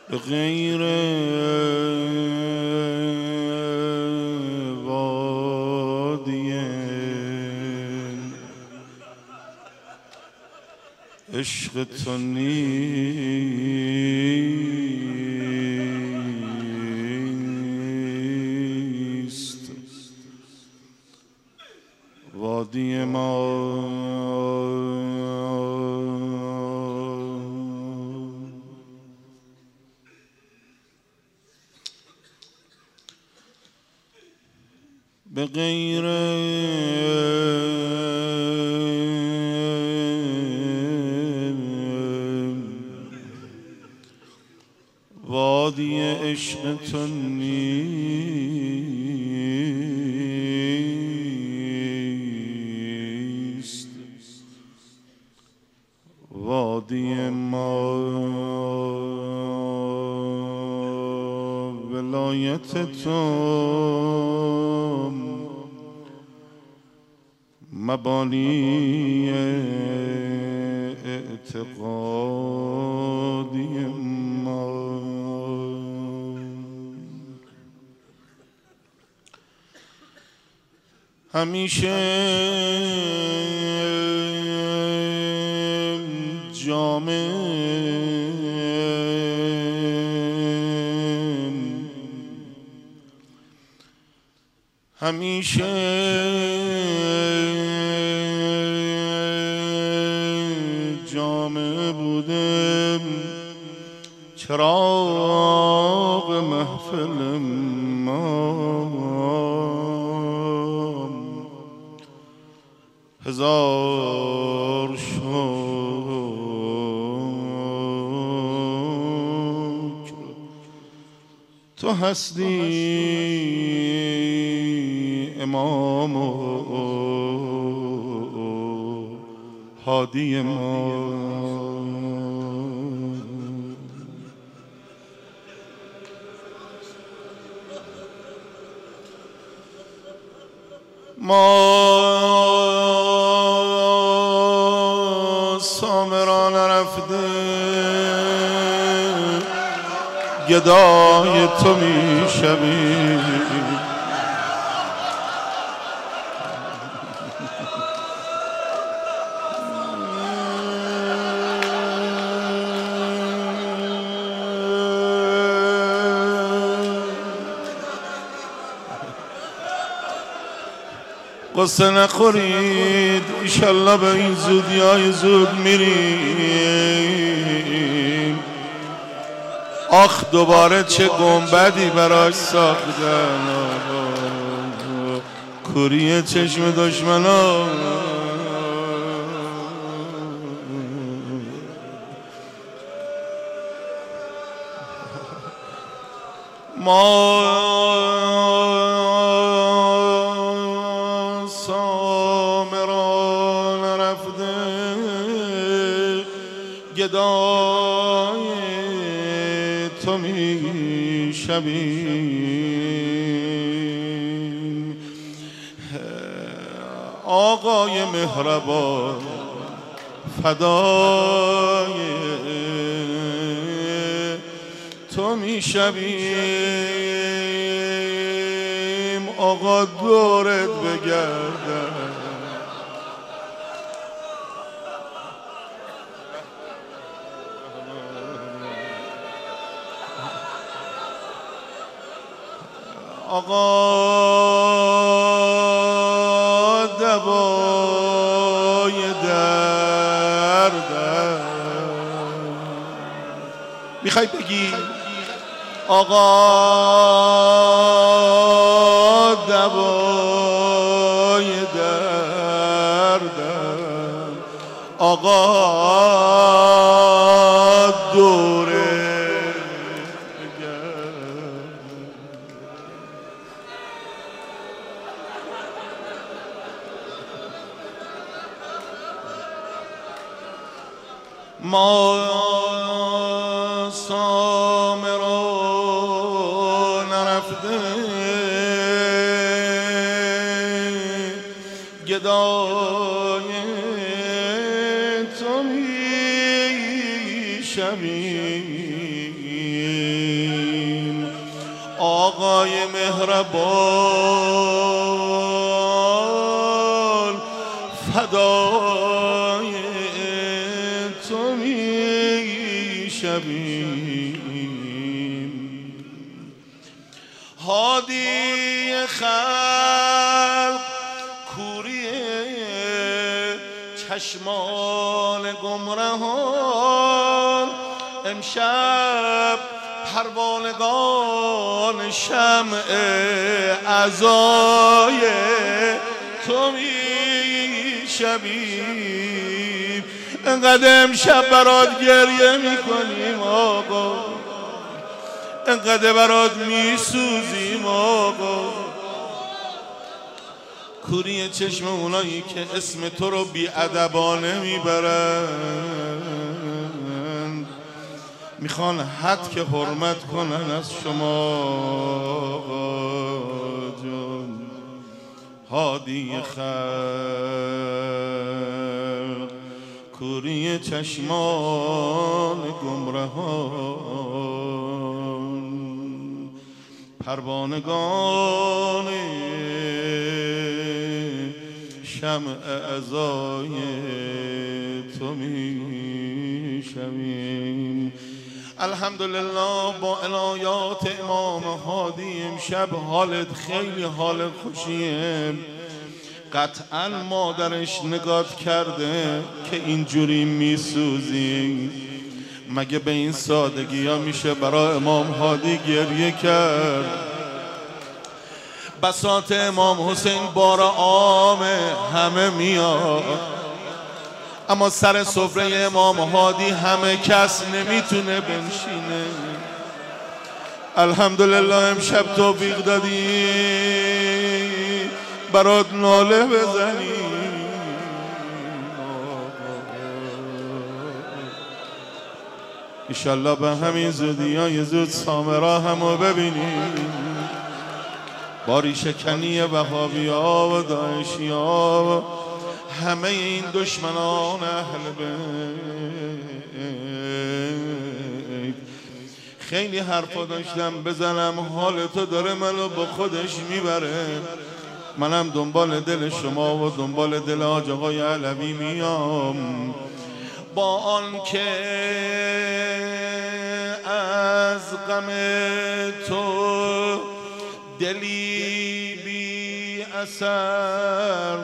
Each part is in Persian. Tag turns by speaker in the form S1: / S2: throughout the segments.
S1: به غیر وادی عشق تو نیست وادی ما. به غیر وادی عشق تو نیست وادی ما. ولایت تو مبانی اعتقادی ما. همیشه جام همیشه جامع بودم چراغ محفل ما. هزار شکر تو هستی امام و هادی ما. ما سامرا نرفته گدای تو می شویم. قصه نخورید ایشالله به این زودی های زود میریم. آخ دوباره چه گنبدی براش ساختن کوری چشم دشمنا. ما سامرا نرفته گدای تو می شویم. آقای مهربان فدای تو می شویم. آقا دورت بگردم آقا دوای دردم میخوای بگی آقا دوای دردم آقا دوره ما سامرا نرفته گدای تو می شویم. آقای مهربان فدای تو می شویم. هادی خلق کوری چشمان گمرهان، امشب پروانگان شمع عزای تو می شویم. انقدر امشب برات گریه میکنیم آقا، انقدر برات میسوزیم آقا. کوری چشم اونایی که اسم تو رو بی‌ادبانه میبرن، میخوان حد که حرمت کنن از شما جان. هادی خلق کوری چشمان گمرهان، پروانگان شمع عزای تو می شویم. الحمدلله با عنایات امام هادی امشب حالت خیلی حال خوشیه. قطعا مادرش نگات کرده که اینجوری میسوزی. مگه به این سادگی ها میشه برای امام هادی گریه کرد؟ بساط امام حسین بار عامه همه میاد، اما سر سفره امام هادی همه کس نمیتونه بنشینه. الحمدلله امشب توفیق دادی برات ناله بزنی. انشالله به همین زودی های زود سامرا همو ببینیم. باری شکنی وهابی ها و داعشی ها و همه این دشمنان اهل بیت. خیلی حرفا داشتم بزنم، حال تو داره منو با خودش میبره. منم دنبال دل شما و دنبال دل حاج آقای علوی میام. با آن که از غم تو دلی بی اثر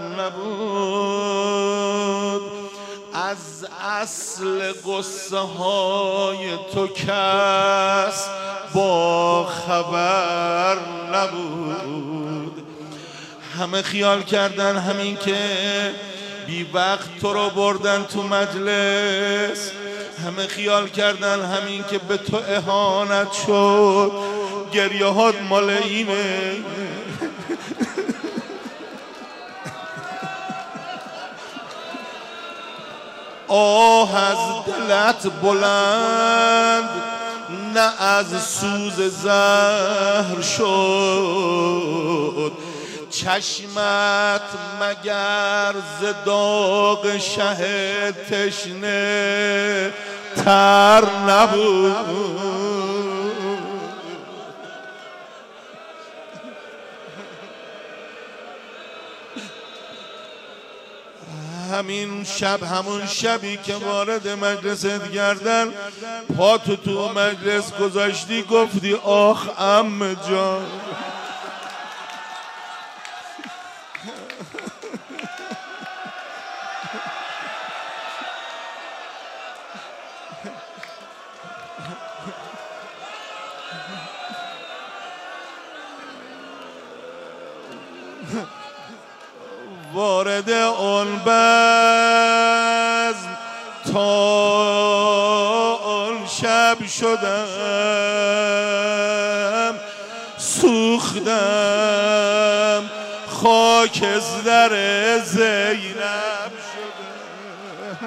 S1: نبود، از اصل قصه های تو کس با خبر نبود. همه خیال کردن همین که بی وقت تو رو بردن تو مجلس، همه خیال کردن همین که به تو اهانت شد گریه هات مال اینه. آه از دلت بلند نه از سوز زهر شد، چشمت مگر ز داغ شه تشنه تر نبود. همین شب همون شبی که وارد مجلست گردن پا تو مجلس گذاشتی گفتی آخ عمه جان. وارد آن بزم تا آن شب شدم، سوختم خاک از در زینب شدم.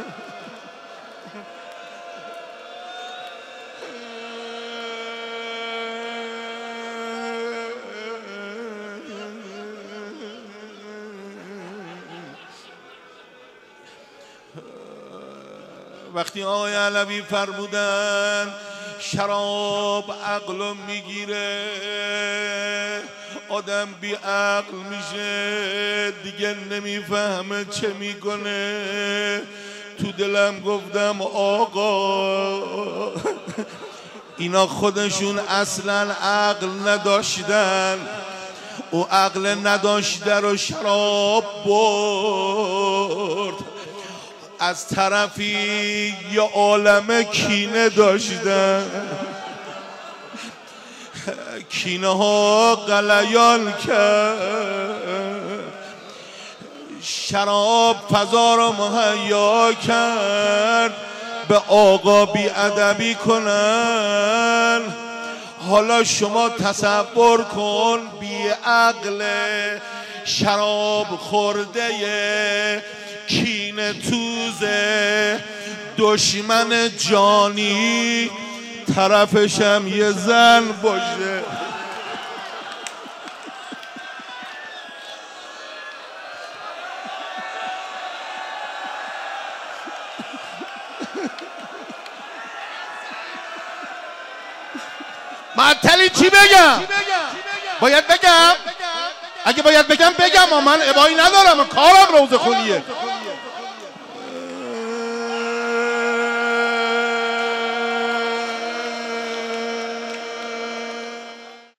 S1: وقتی آقای علوی فرمودن شراب عقلو میگیره، آدم بی عقل میشه، دیگه نمیفهمه چه میکنه. تو دلم گفتم آقا اینا خودشون اصلا عقل نداشتن، او عقل نداشته رو شراب برد. از طرفی یه عالم کینه داشتن، کینه ها غلیان کرد، شراب فضا رو مهیا کرد به آقا بی ادبی کنن. حالا شما تصور کن بی عقل شراب خورده کینه توزه دشمن جانی، طرفشم یه زن باشه. معطلی چی بگم؟ باید بگم؟ اگه باید بگم بگم، من ابایی ندارم، کارم روزه خونیه.